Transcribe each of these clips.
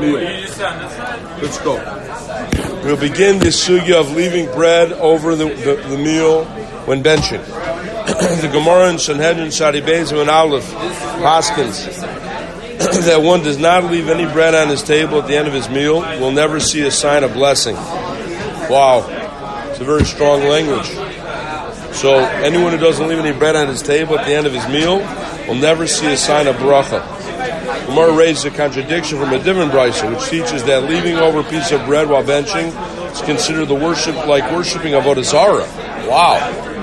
meal. Let's go. We'll begin the sugya of leaving bread over the meal when benching. The Gemara in Sanhedrin, Sadi Bezim, and Aleph, Paskins, that one does not leave any bread on his table at the end of his meal will never see a sign of blessing. Wow. It's a very strong language. So anyone who doesn't leave any bread on his table at the end of his meal will never see a sign of bracha. Gemara raises a contradiction from a different brisa, which teaches that leaving over a piece of bread while benching is considered the worship like worshiping Avodah Zarah. Wow.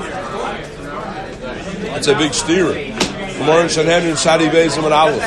That's a big steer. Gemara in Sanhedrin, Sadi Bezim, and Aleph.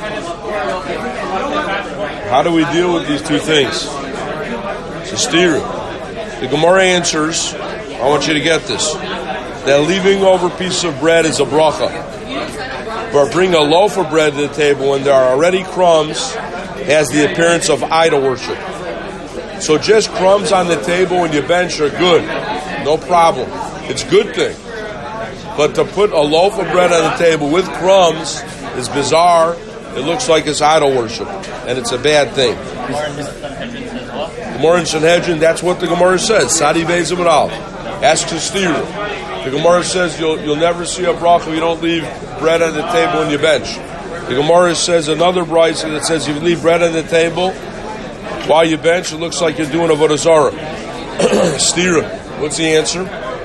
How do we deal with these two things? It's a steer. The Gemara answers, I want you to get this, that leaving over a piece of bread is a bracha. But bring a loaf of bread to the table when there are already crumbs has the appearance of idol worship. So just crumbs on the table when you bench are good. No problem. It's a good thing. But to put a loaf of bread on the table with crumbs is bizarre. It looks like it's idol worship. And it's a bad thing. Gemara in Sanhedrin, that's what the Gemara says. Sadi Bezim and Al. Ask the steer. The Gemara says you'll never see a bracha if you don't leave bread on the table when you bench. The Gemara says another brisa that says if you leave bread on the table while you bench, it looks like you're doing Avodah Zarah. Stira. What's the answer?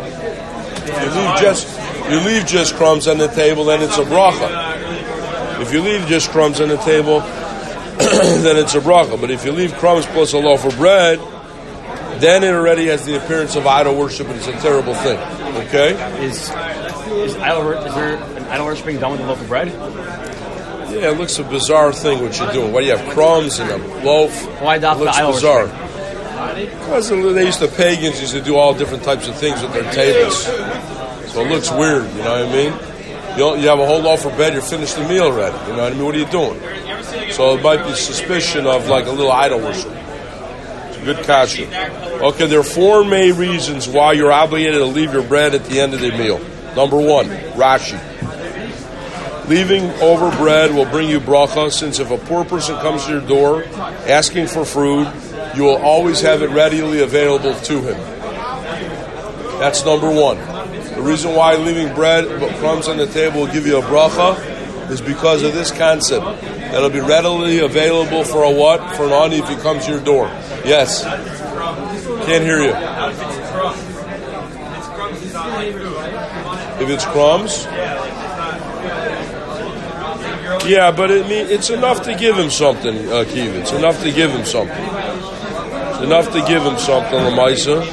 You leave just crumbs on the table, then it's a bracha. If you leave just crumbs on the table, then it's a bracha. But if you leave crumbs plus a loaf of bread, then it already has the appearance of idol worship, and it's a terrible thing. Okay? Is there an idol worshiping done with a loaf of bread? Yeah, it looks a bizarre thing what you're doing. Why do you have crumbs and a loaf? Why it looks bizarre. Because the pagans used to do all different types of things with their tables. So it looks weird, you know what I mean? You have a whole loaf of bread, you're finished the meal already. You know what I mean? What are you doing? So it might be suspicion of like a little idol worship. Good kasha. Okay, there are four main reasons why you're obligated to leave your bread at the end of the meal. Number one, Rashi. Leaving over bread will bring you bracha, since if a poor person comes to your door asking for food, you will always have it readily available to him. That's number one. The reason why leaving bread but crumbs on the table will give you a bracha is because of this concept. That'll be readily available for a what? For an ani if he comes to your door. Yes. Can't hear you. If it's crumbs? Yeah, but it's enough to give him something, Kiva. It's enough to give him something. It's enough to give him something, Lamaisa.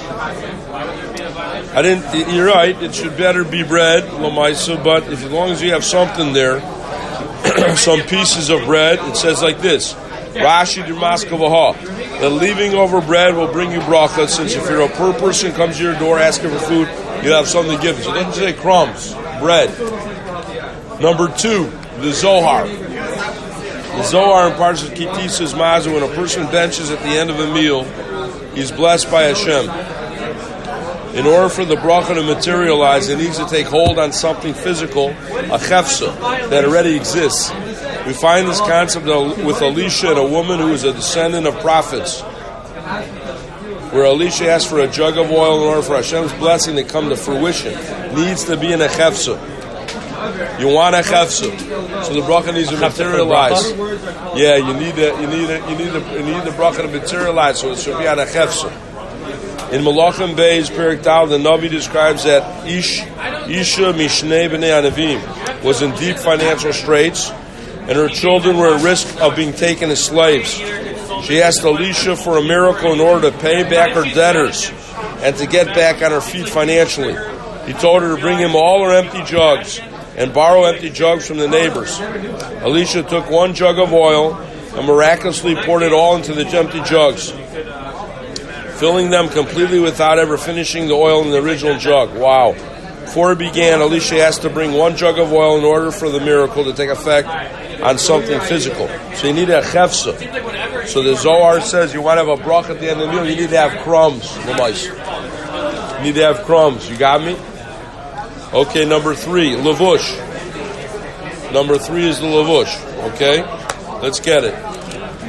You're right, it should better be bread, Lamaisa, but as long as you have something there, some pieces of bread, it says like this, Rashi D'Maskavaha, that leaving over bread will bring you bracha, since if you're a poor person comes to your door asking for food, you have something to give him. So it doesn't say crumbs, bread. Number two, the Zohar. The Zohar imparts that Kiti says Mazu, when a person benches at the end of a meal, he's blessed by Hashem. In order for the bracha to materialize, it needs to take hold on something physical, a chefsa, that already exists. We find this concept with Elisha and a woman who is a descendant of prophets, where Elisha asked for a jug of oil in order for Hashem's blessing to come to fruition. It needs to be in a chefsa. You want a chefsa, so the bracha needs to materialize. Yeah, you need the bracha to materialize, so it should be on a chefsa. In Malachim Bey's Perik Dal, the Navi describes that Isha Mishnei B'nei Anavim was in deep financial straits, and her children were at risk of being taken as slaves. She asked Elisha for a miracle in order to pay back her debtors and to get back on her feet financially. He told her to bring him all her empty jugs and borrow empty jugs from the neighbors. Elisha took one jug of oil and miraculously poured it all into the empty jugs, filling them completely without ever finishing the oil in the original jug. Wow. Before it began, Elisha asked to bring one jug of oil in order for the miracle to take effect on something physical. So you need a chefsa. So the Zohar says you want to have a bracha at the end of the meal, you need to have crumbs. You need to have crumbs. You got me? Okay, number three, lavush. Number three is the lavush. Okay? Let's get it.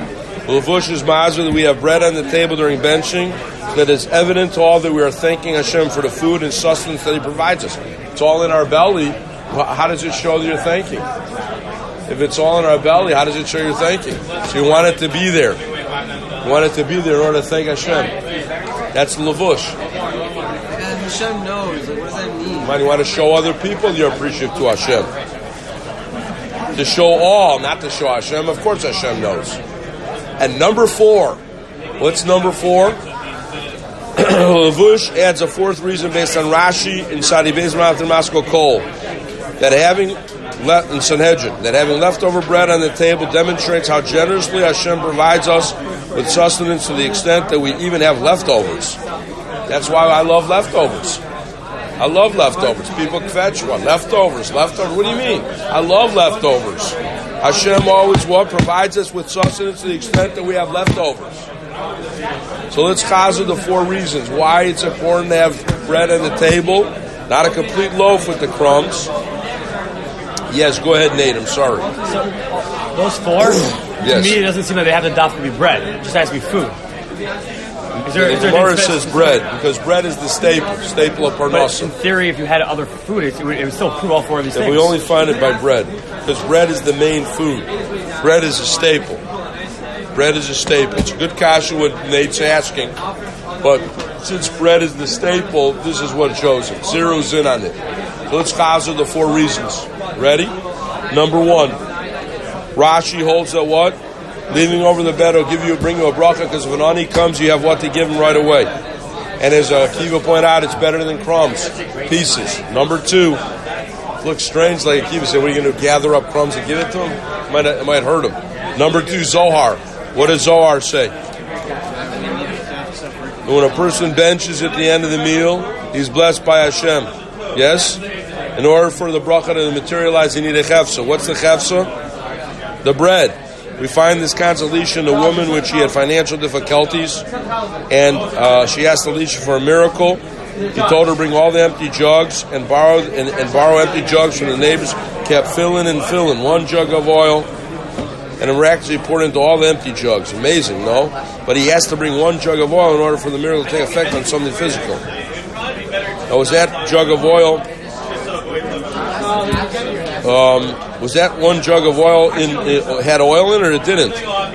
Levush is mazur that we have bread on the table during benching, that is evident to all that we are thanking Hashem for the food and sustenance that He provides us. It's all in our belly. How does it show that you're thanking? If it's all in our belly, how does it show you're thanking? So you want it to be there. You want it to be there in order to thank Hashem. That's levush. And Hashem knows. Like, what does that mean? You want to show other people you're appreciative to Hashem. To show all, not to show Hashem. Of course Hashem knows. And number 4. What's number 4? Levush adds a 4th reason based on Rashi in Sadi Beis Master Kol. That having in Sanhedrin, that having leftover bread on the table demonstrates how generously Hashem provides us with sustenance to the extent that we even have leftovers. That's why I love leftovers. I love leftovers. People fetch what? Leftovers. What do you mean? I love leftovers. Hashem always provides us with sustenance to the extent that we have leftovers. So let's chazir the 4 reasons why it's important to have bread on the table, not a complete loaf with the crumbs. Yes, go ahead, Nate. I'm sorry. So, those 4, yes. To me, it doesn't seem like they have to dafka be bread. It just has to be food. The Gemara says bread, because bread is the staple of Parnassus. In theory, if you had other food, it would still prove all 4 of these things. We only find it by bread, because bread is the main food. Bread is a staple. Bread is a staple. It's a good kasha what Nate's asking, but since bread is the staple, this is what shows it. Zeroes in on it. So let's chazir the 4 reasons. Ready? Number 1, Rashi holds that what? Leaving over the bed will bring you a bracha, because if an ani comes, you have what to give him right away. And as Akiva pointed out, it's better than crumbs, pieces. Number 2, looks strange, like Akiva said, what are you going to gather up crumbs and give it to him? It might hurt him. Number 2, Zohar. What does Zohar say? When a person benches at the end of the meal, he's blessed by Hashem. Yes? In order for the bracha to materialize, you need a chefsa. What's the chefsa? The bread. We find this consolation in a woman when she had financial difficulties, and she asked Elisha for a miracle. He told her to bring all the empty jugs and borrow empty jugs from the neighbors. Kept filling and filling. 1 jug of oil, and miraculously poured into all the empty jugs. Amazing, no? But he has to bring 1 jug of oil in order for the miracle to take effect on something physical. Now, was that jug of oil? Was that 1 jug of oil had oil in it, or it didn't?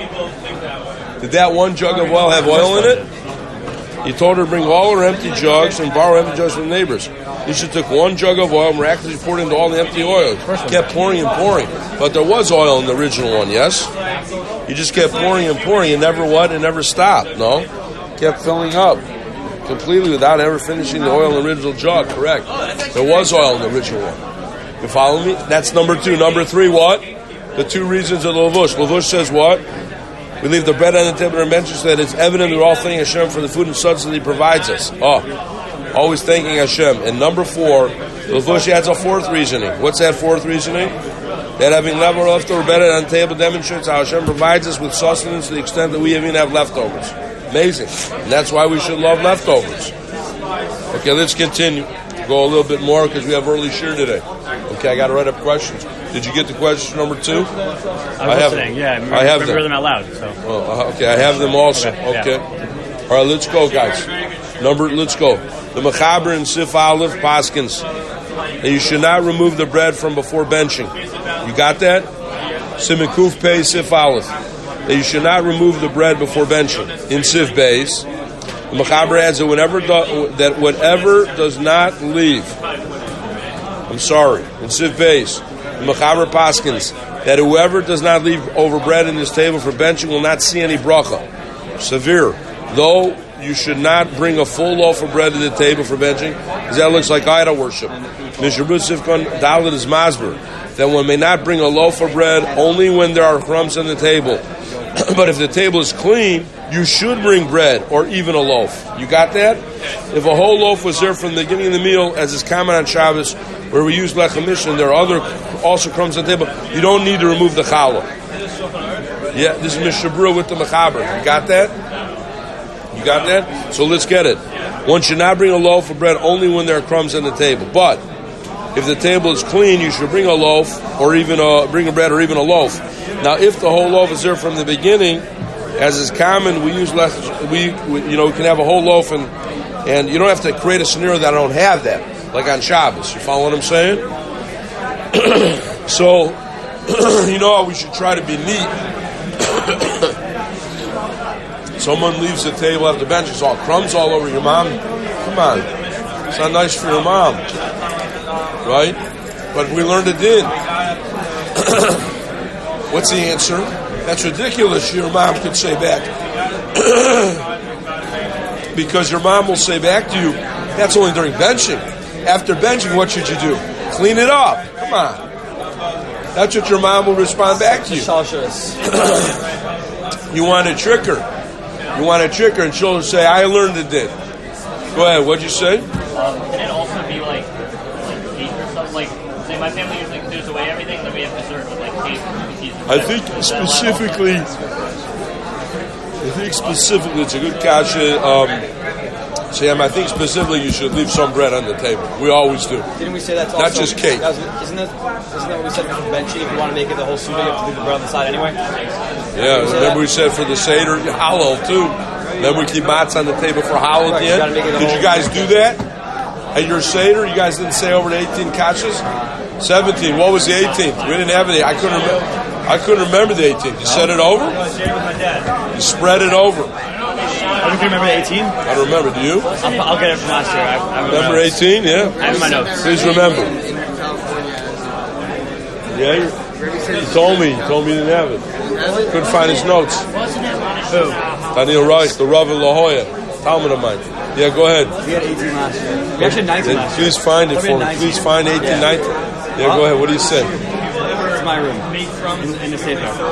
Did that 1 jug of oil have oil in it? He told her to bring all her empty jugs and borrow empty jugs from the neighbors. Elisha took 1 jug of oil, miraculously poured into all the empty oil. Kept pouring and pouring. But there was oil in the original one, yes? He just kept pouring and pouring. It never stopped, no? Kept filling up completely without ever finishing the oil in the original jug, correct? There was oil in the original one. You follow me? That's number 2. Number 3, what? The 2 reasons of Levush. Levush says what? We leave the bread on the table and mentions that it's evident that we're all thanking Hashem for the food and sustenance that He provides us. Always thanking Hashem. And number 4, Levush adds a 4th reasoning. What's that 4th reasoning? That having leftover bread on the table demonstrates how Hashem provides us with sustenance to the extent that we even have leftovers. Amazing. And that's why we should love leftovers. Okay, let's continue. Go a little bit more because we have early shir today. Okay, I got to write up questions. Did you get the question number 2? I have them. Yeah, I have them out loud. So. Okay, I have them also. Okay. All right, let's go, guys. Let's go. The Mechaber in Sif Aleph Paskins. And you should not remove the bread from before benching. You got that? Siman Kuf Pei Sif Aleph. That you should not remove the bread before benching. In Sif Beis, the Mechaber adds that whatever does not leave. I'm sorry. In Sif Beis, the Mechaber Paskins that whoever does not leave over bread in this table for benching will not see any bracha. Severe. Though you should not bring a full loaf of bread to the table for benching, because that looks like idol worship. Mishabut Sifkon Dalit is Masber, that one may not bring a loaf of bread only when there are crumbs on the table. But if the table is clean, you should bring bread or even a loaf. You got that? If a whole loaf was there from the beginning of the meal, as is common on Shabbos, where we use lechem mishnah, there are also crumbs on the table, you don't need to remove the challah. Yeah, this is Mishabura with the Mechaber. You got that? You got that? So let's get it. One should not bring a loaf of bread only when there are crumbs on the table. But if the table is clean, you should bring a loaf, or even bring a bread, or even a loaf. Now, if the whole loaf is there from the beginning, as is common, we use less. We can have a whole loaf, and you don't have to create a scenario that I don't have that, like on Shabbos. You follow what I'm saying? So, you know how we should try to be neat. Someone leaves the table at the bench, it's all crumbs all over your mom. Come on, it's not nice for your mom, right? But we learned it din. What's the answer? That's ridiculous. Your mom could say back. Because your mom will say back to you, that's only during benching. After benching, what should you do? Clean it up. Come on. That's what your mom will respond back to you. You want to trick her. You want to trick her, and she'll say, I learned it did. Go ahead. What'd you say? Can it also be like cake or something? Like, say my family usually clears away everything, then we have dessert with like cake and cookies. I think specifically, it's a good kasha. Sam, I think specifically you should leave some bread on the table. We always do. Didn't we say that's not also, just cake? Isn't that what we said for benching? If you want to make it the whole suda, you have to leave the bread on the side anyway. Yeah, remember we said for the Seder, halal too. Then we keep matzah on the table for halal at the end. Did you guys do that? At your Seder, you guys didn't say over the 18 kashas? 17. What was the 18th? We didn't have it. I couldn't remember the 18th. You said it over? You spread it over. I don't remember 18. I don't remember. Do you? I'll get it from last year. I remember 18? Yeah. I have my notes. Please remember. Yeah, you told me. You told me you didn't have it. Couldn't find his notes. Who? Daniel Reich, the Rav in La Jolla, Talmud of mine. Yeah, go ahead. We had 18 last year. We actually had 19 last year. Please find it for me. Please find 18, 19. Yeah, go ahead. What do you say? It's my room. In the safe house.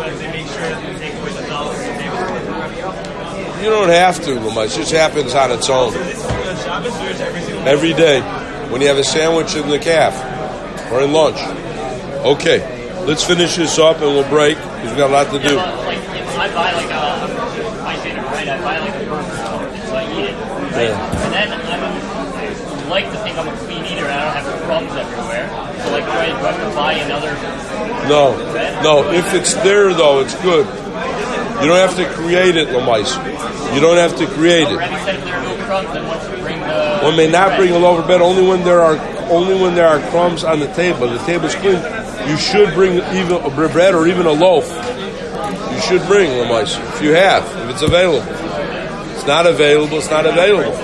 You don't have to, Lamai. It just happens on its own. Every day. When you have a sandwich in the calf. Or in lunch. Okay. Let's finish this up and we'll break. Because we've got a lot to do. Like, if I buy like my Seder bread, I buy like a burger, so I eat it, right? Yeah. And then I like to think I'm a clean eater and I don't have crumbs everywhere. So like, do I have to buy another bread? No. If it's there, though, it's good. You don't have to create it, Lamais. You don't have to create it. Rabbi said if there are no crumbs, then one should bring the... One may not bring a loaf of bread only when there are crumbs on the table. The table's clean. You should bring even a bread or even a loaf. You should bring, Lamais, if you have, if it's available. It's not available, it's not available.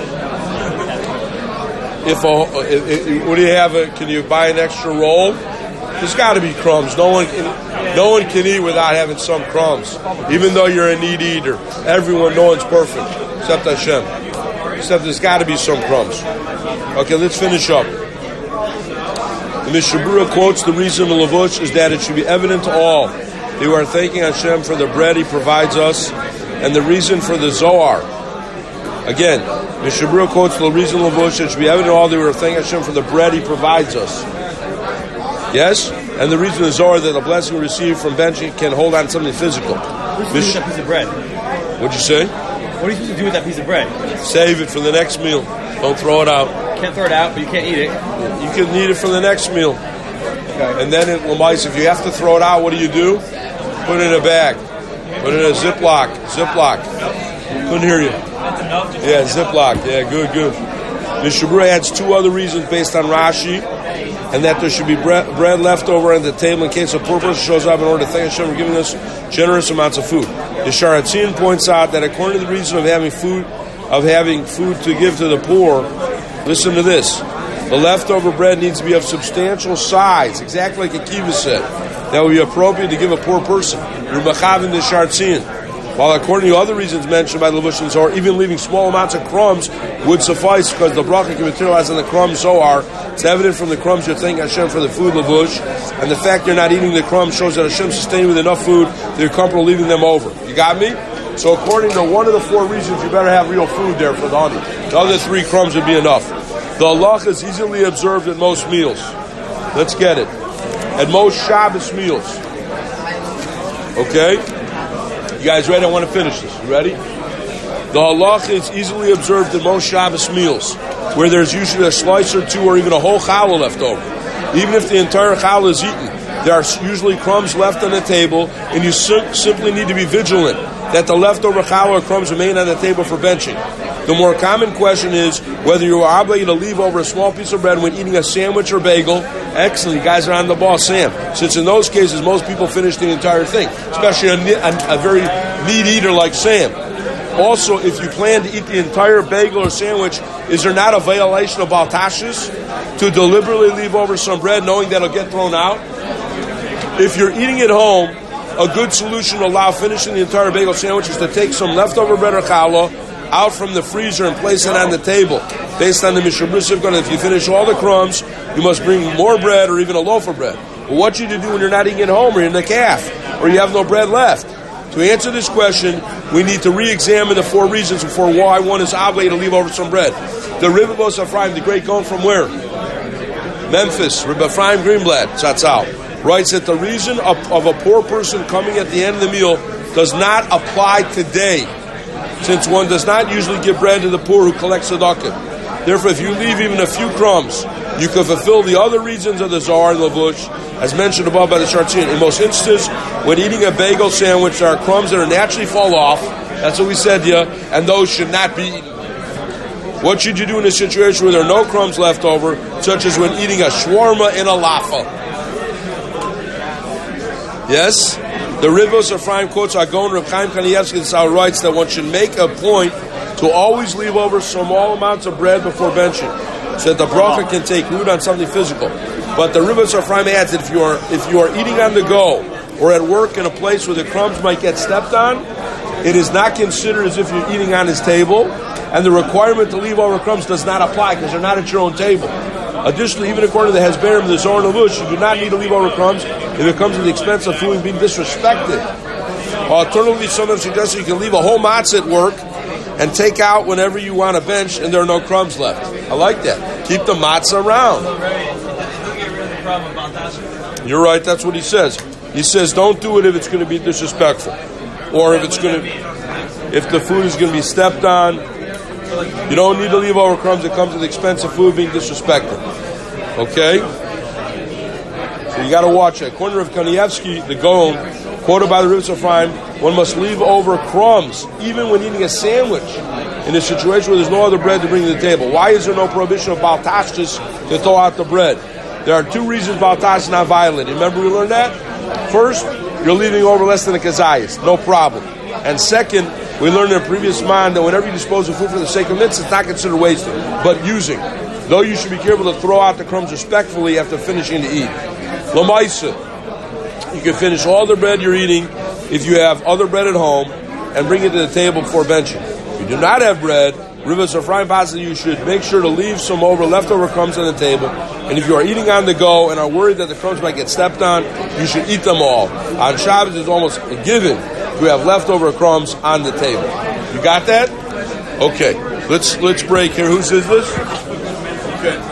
What do you have? Can you buy an extra roll? There's got to be crumbs. No one can eat without having some crumbs. Even though you're a neat eater. No one's perfect. Except Hashem. Except there's got to be some crumbs. Okay, let's finish up. The Mishnah Berurah quotes the reason of Lavush is that it should be evident to all that we are thanking Hashem for the bread He provides us, and the reason for the Zohar. Again, Mishnah Berurah quotes the reason of Lavush, it should be evident to all that we are thanking Hashem for the bread He provides us. Yes? And the reason is Zohar that the blessing we receive from benching can hold on to something physical. What do you do with that piece of bread? What'd you say? What are you supposed to do with that piece of bread? Save it for the next meal. Don't throw it out. Can't throw it out, but you can't eat it. You can eat it for the next meal. Okay. And then it Lamais, if you have to throw it out, what do? Put it in a bag. Put it in a Ziploc. Couldn't hear you. Yeah, Ziploc. Yeah, good. Mishnah Berurah adds two other reasons based on Rashi, and that there should be bread left over on the table in case a poor person shows up in order to thank Hashem for giving us generous amounts of food. The Sharatzin points out that according to the reason of having food to give to the poor, listen to this: the leftover bread needs to be of substantial size, exactly like Akiva said. That would be appropriate to give a poor person. Rumachavin the Sharatzin. While according to other reasons mentioned by the Levush and Zohar, even leaving small amounts of crumbs would suffice because the bracha can materialize on the crumbs Zohar. It's evident from the crumbs you're thanking Hashem for the food Levush, and the fact you're not eating the crumbs shows that Hashem sustained you with enough food that you're comfortable leaving them over. You got me? So according to one of the four reasons, you better have real food there for the honey. The other three crumbs would be enough. The halacha is easily observed at most meals. Let's get it. At most Shabbos meals. Okay? You guys ready? I want to finish this. You ready? The halacha is easily observed at most Shabbos meals, where there's usually a slice or two or even a whole challah left over. Even if the entire challah is eaten, there are usually crumbs left on the table, and you simply need to be vigilant that the leftover challah or crumbs remain on the table for benching. The more common question is whether you are obligated to leave over a small piece of bread when eating a sandwich or bagel. Excellent, you guys are on the ball, Sam. Since in those cases, most people finish the entire thing, especially a very neat eater like Sam. Also, if you plan to eat the entire bagel or sandwich, is there not a violation of baltashis to deliberately leave over some bread knowing that it'll get thrown out? If you're eating at home, a good solution to allow finishing the entire bagel sandwich is to take some leftover bread or challah out from the freezer and place it on the table. Based on the Mishnah Berurah, if you finish all the crumbs, you must bring more bread or even a loaf of bread. But what you to do when you're not eating at home or in the calf or you have no bread left? To answer this question, we need to re-examine the 4 reasons for why one is obligated to leave over some bread. The Ribavos Ephraim, the great Gaon from where? Memphis, Reb Ephraim Greenblatt, Tzatzal, writes that the reason of a poor person coming at the end of the meal does not apply today, since one does not usually give bread to the poor who collects tzedakah. Therefore, if you leave even a few crumbs, you can fulfill the other reasons of the Zohar and Lavush, as mentioned above by the Shartzin. In most instances, when eating a bagel sandwich, there are crumbs that naturally fall off. That's what we said to you, and those should not be eaten. What should you do in a situation where there are no crumbs left over, such as when eating a shawarma in a lafa? Yes? The Rivos Ephraim quotes Agon Reb Chaim Kanievsky writes that one should make a point to always leave over small amounts of bread before benching, so that the bracha can take root on something physical. But the Rivos Ephraim adds that if you are eating on the go or at work in a place where the crumbs might get stepped on, it is not considered as if you're eating on his table, and the requirement to leave over crumbs does not apply because they're not at your own table. Additionally, even according to the Hezberim and the Zohar and Lavush, you do not need to leave over crumbs if it comes at the expense of food being disrespected. Alternatively, some have suggested you can leave a whole matzah at work and take out whenever you want a bench and there are no crumbs left. I like that. Keep the matzah around. You're right, that's what he says. He says don't do it if it's going to be disrespectful. Or if the food is going to be stepped on. You don't need to leave over crumbs that comes at the expense of food being disrespected. Okay? So you got to watch it. According to Rav Kanievsky, the Gaon, quoted by the Rivos Ephraim, one must leave over crumbs even when eating a sandwich in a situation where there's no other bread to bring to the table. Why is there no prohibition of baltashis to throw out the bread? There are 2 reasons baltash is not violated. Remember we learned that? First, you're leaving over less than a kazayas. No problem. And second, we learned in a previous man that whenever you dispose of food for the sake of mitzvah, it's not considered wasting, but using. Though you should be careful to throw out the crumbs respectfully after finishing to eat. Lamaisa, you can finish all the bread you're eating if you have other bread at home and bring it to the table before benching. If you do not have bread, Rivos Ephraim passes you should make sure to leave some leftover crumbs on the table. And if you are eating on the go and are worried that the crumbs might get stepped on, you should eat them all. On Shabbos, it's almost a given to have leftover crumbs on the table. You got that? Okay. Let's break here. Who says this? Okay.